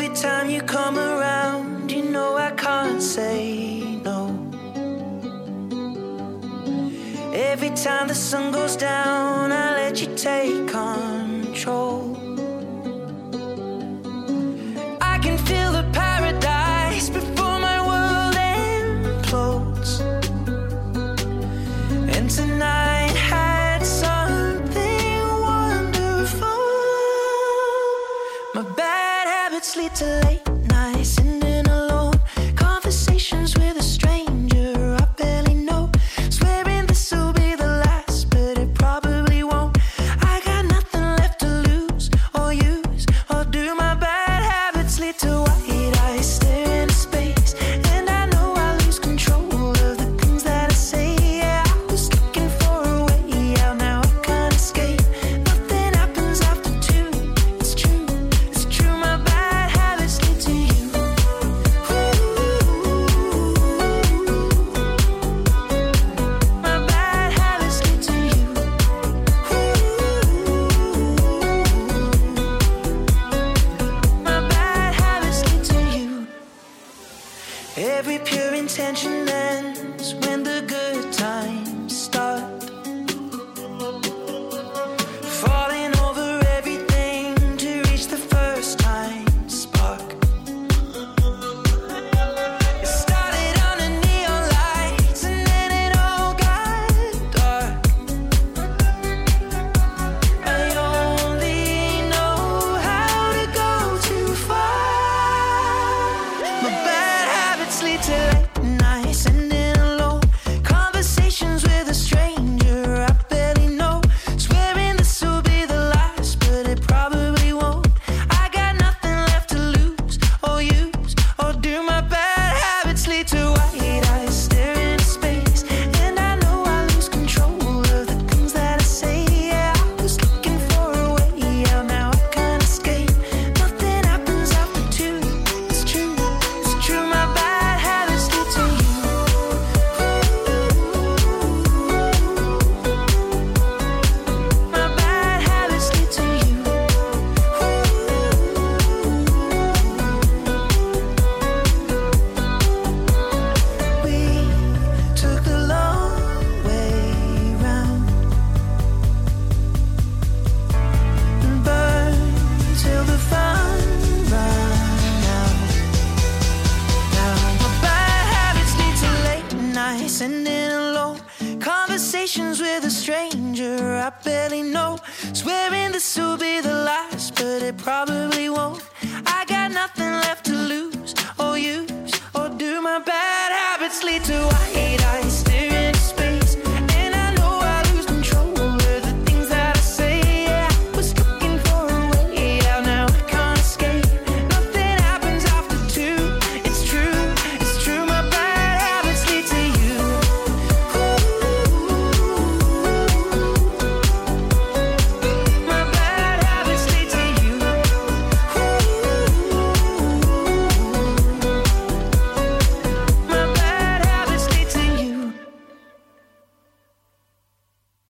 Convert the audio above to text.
Every time you come around, you know I can't say no. Every time the sun goes down, I let you take control. I can feel the paradise before my world implodes. And tonight had something wonderful. My bad habits lead to late nights, sitting alone, conversations with a stranger I barely know, swearing this will be the last, but it probably won't. I got nothing left to lose or use or do. My bad habits lead to white eyes stare into space, and I know I lose control of the things that I say. Yeah, I was looking for a way out, now I can't escape. Nothing happens after two. It's true, it's true. My bad habits lead to you. My bad habits lead to you. My bad habits lead to you. Every pure intention ends when the good times start. Falling over everything to reach the first time spark. It started under neon lights and then it all got dark. I only know how to go too far. My bad habits lead to late nights, sitting alone, conversations with a stranger I barely know, swearing this will be the last, but it probably won't. I got nothing left to lose or use or do. My bad habits lead to white eyes staring into space, and I know I lose control of the things that I say. Yeah, I was looking for a way out, now I can't escape. Nothing happens after two. It's true, it's true. My bad habits lead to you. My bad habits lead to you. We took the long way round and burned till the fun ran out. Now my bad habits lead to late nights, sitting alone, conversations with a stranger I barely know, swearing this will be the last, but it probably won't. I got nothing left to lose or use or do. My bad habits lead to white